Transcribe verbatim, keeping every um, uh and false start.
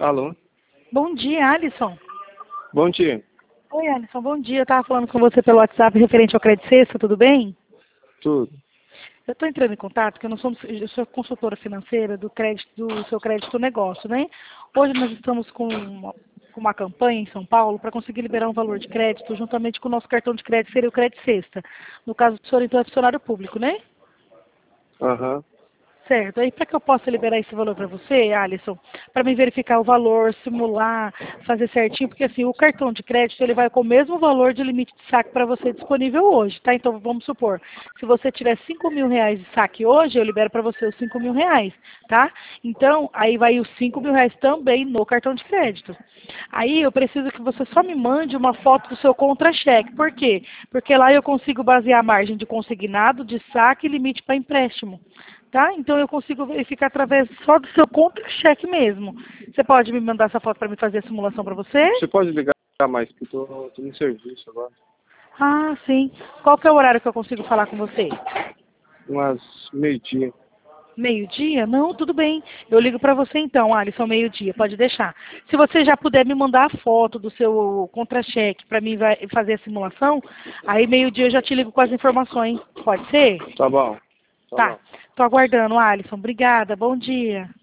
Alô? Bom dia, Alisson. Bom dia. Oi, Alisson, bom dia. Eu estava falando com você pelo WhatsApp referente ao Crédito Sexta, tudo bem? Tudo. Eu estou entrando em contato, porque eu, não sou, eu sou consultora financeira do, crédito, do seu crédito negócio, né? Hoje nós estamos com uma, com uma campanha em São Paulo para conseguir liberar um valor de crédito juntamente com o nosso cartão de crédito, seria o Crédito Sexta. No caso do senhor, então, é funcionário público, né? Aham. Certo. Aí para que eu possa liberar esse valor para você, Alisson, para me verificar o valor, simular, fazer certinho, porque assim, o cartão de crédito ele vai com o mesmo valor de limite de saque para você disponível hoje, tá? Então vamos supor, se você tiver cinco mil reais de saque hoje, eu libero para você os cinco mil reais, tá? Então, aí vai os cinco mil reais também no cartão de crédito. Aí eu preciso que você só me mande uma foto do seu contra-cheque. Por quê? Porque lá eu consigo basear a margem de consignado, de saque e limite para empréstimo. Tá? Então eu consigo verificar através só do seu contra-cheque mesmo. Você pode me mandar essa foto para me fazer a simulação para você? Você pode ligar mais, porque eu tô, tô no serviço agora. Ah, sim. Qual que é o horário que eu consigo falar com você? Umas meio-dia. Meio-dia? Não, tudo bem. Eu ligo para você então, Alisson, meio-dia, pode deixar. Se você já puder me mandar a foto do seu contra-cheque para mim vai fazer a simulação, aí meio-dia eu já te ligo com as informações. Pode ser? Tá bom. Tá Tá. bom. Tô aguardando, Alisson. Obrigada. Bom dia.